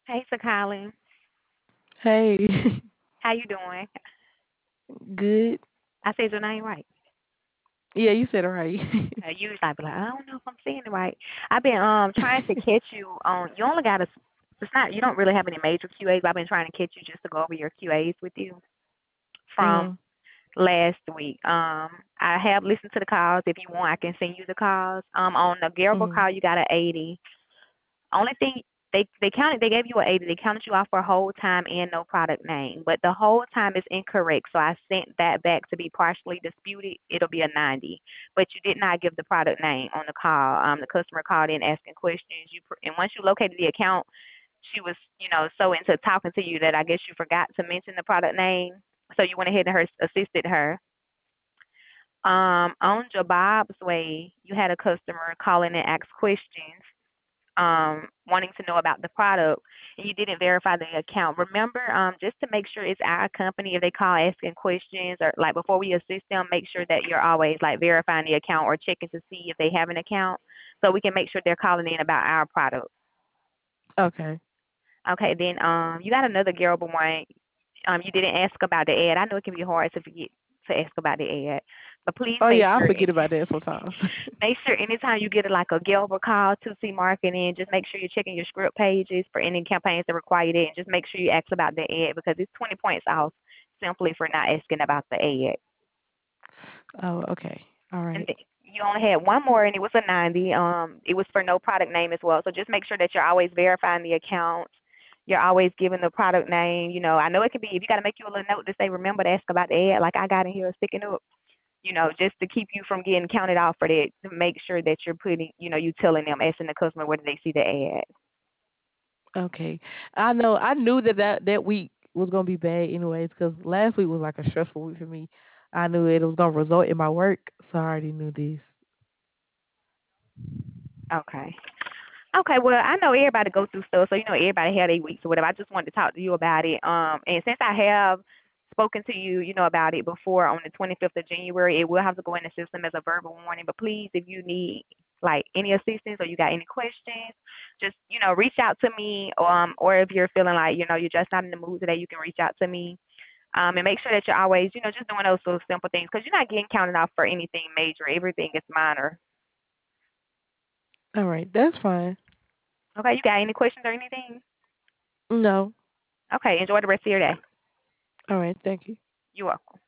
Hey, Sir Colin. Hey, How you doing? good. I said your name right. Yeah, you said it right. Usually I be like, I don't know if I'm saying it right. I've been trying to catch you on. You only got a. It's not. You don't really have any major QAs. But I've been trying to catch you just to go over your QAs with you from Mhm. last week. I have listened to the calls. If you want, I can send you the calls. On the Garable Mhm. call, you got an 80. Only thing they counted, they gave you an 80. They counted you off for whole time and no product name, but the whole time is incorrect. So I sent that back to be partially disputed. It'll be a 90, but you did not give the product name on the call. The customer called in asking questions. And once you located the account, she was so into talking to you that I guess you forgot to mention the product name. So you went ahead and assisted her. On Jabob's way, you had a customer call in and ask questions, wanting to know about the product, and you didn't verify the account. Remember, just to make sure it's our company, if they call asking questions or like before we assist them, make sure that you're always like verifying the account or checking to see if they have an account, so we can make sure they're calling in about our product. Okay. Okay, then you got another Garable one. You didn't ask about the ad. I know it can be hard to forget to ask about the ad, but please Oh make yeah, I sure forget about that sometimes. make sure anytime you get like a Gilbert call to see marketing, just make sure you're checking your script pages for any campaigns that require that, and just make sure you ask about the ad because it's 20 points off simply for not asking about the ad. Oh, okay. All And right. then you only had one more, and it was a 90. It was for no product name as well. So just make sure that you're always verifying the account. You're always giving the product name. I know it can be if you got to make you a little note to say remember to ask about the ad, like I got in here sticking up. Just to keep you from getting counted off for that, to make sure that you're putting, you telling them, asking the customer whether they see the ad. Okay. I know. I knew that week was gonna be bad anyways because last week was like a stressful week for me. I knew it was gonna result in my work, so I already knew this. Okay. Okay, well, I know everybody go through stuff, so everybody had their weeks or whatever. I just wanted to talk to you about it. And since I have spoken to you, about it before on the 25th of January, it will have to go in the system as a verbal warning. But please, if you need like any assistance or you got any questions, just reach out to me. Or if you're feeling like you're just not in the mood today, you can reach out to me. And make sure that you're always just doing those little simple things because you're not getting counted off for anything major. Everything is minor. All right, that's fine. Okay, you got any questions or anything? No. Okay, enjoy the rest of your day. All right, thank you. You're welcome.